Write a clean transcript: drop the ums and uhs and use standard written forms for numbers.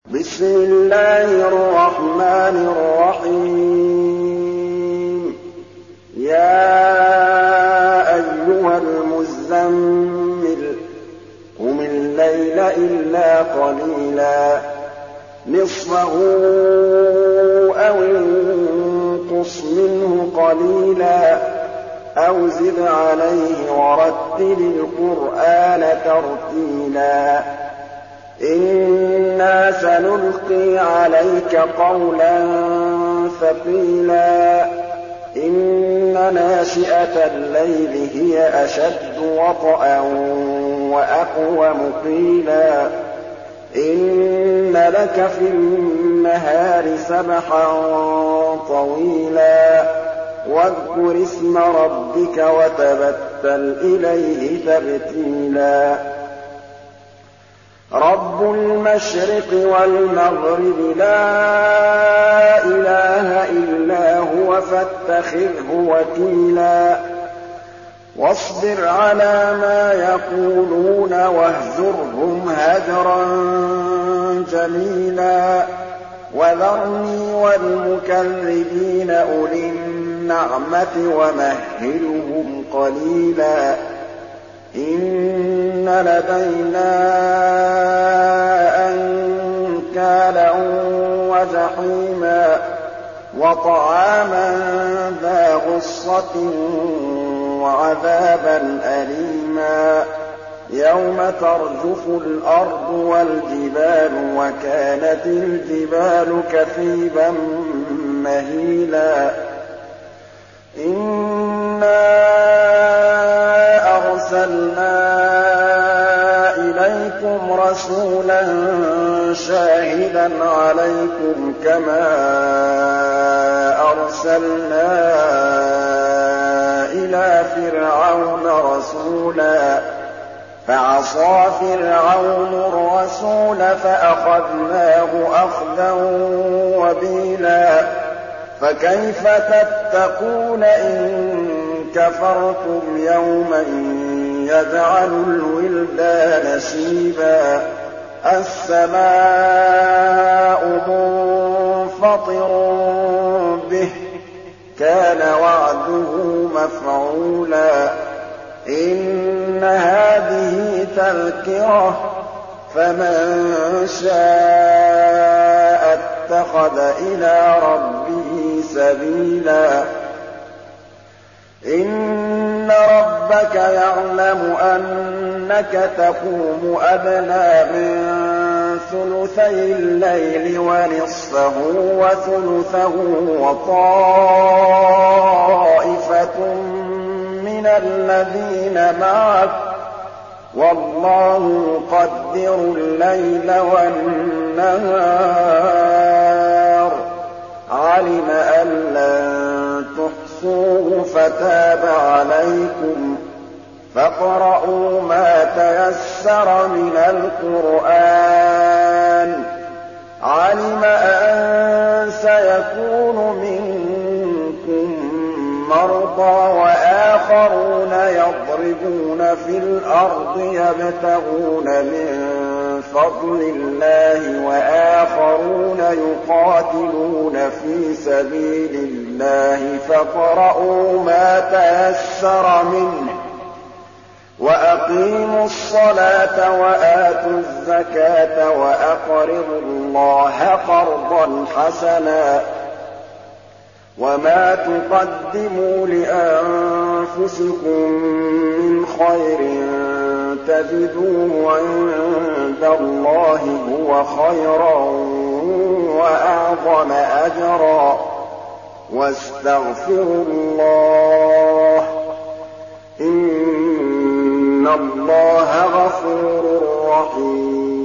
بسم الله الرحمن الرحيم يا أيها المزمل قم الليل إلا قليلا نصفه أو انقص منه قليلا أو زد عليه ورتل القرآن ترتيلا إنا سنلقي عليك قولا ثقيلا إن ناشئة الليل هي أشد وطئا وأقوم قيلا إن لك في النهار سبحا طويلا واذكر اسم ربك وتبتل إليه تبتيلا رب المشرق والمغرب لا إله إلا هو فاتخذه وكيلا واصبر على ما يقولون واهجرهم هجرا جميلا وذرني والمكذبين أولي النعمة ومهلهم قليلا إن لدينا أنكالا وجحيما وطعاما ذا غصة وعذابا أليما يوم ترجف الأرض والجبال وكانت الجبال كثيبا مهيلا إنا أرسلنا إليكم رسولا شاهدا عليكم كما أرسلنا إلى فرعون رسولا فعصى فرعون الرسول فأخذناه أخذا وبيلا فكيف تتقون إن كفرتم يوما يجعل الولدان شيبا السماء منفطر به كان وعده مفعولا إن هذه تذكرة فمن شاء اتخذ إلى ربه سبيلا إن ربك يعلم أنك تقوم أدنى من ثلثي الليل ونصفه وثلثه وطائفة من الذين معك والله يقدر الليل والنهار علم أن لن تحصوه فتاب عليكم فاقرؤوا ما تيسر من القرآن علم أن سيكون منكم مرضى وآخرون يضربون في الأرض يبتغون من فضل الله وآخرون يقاتلون في سبيل الله فاقرؤوا ما تيسر منه وأقيموا الصلاة وآتوا الزكاة وأقرضوا الله قرضا حسنا وما تقدموا لأنفسكم من خير تجدوه عند الله هو خيرا وأعظم أجرا واستغفروا الله إن الله غفور رحيم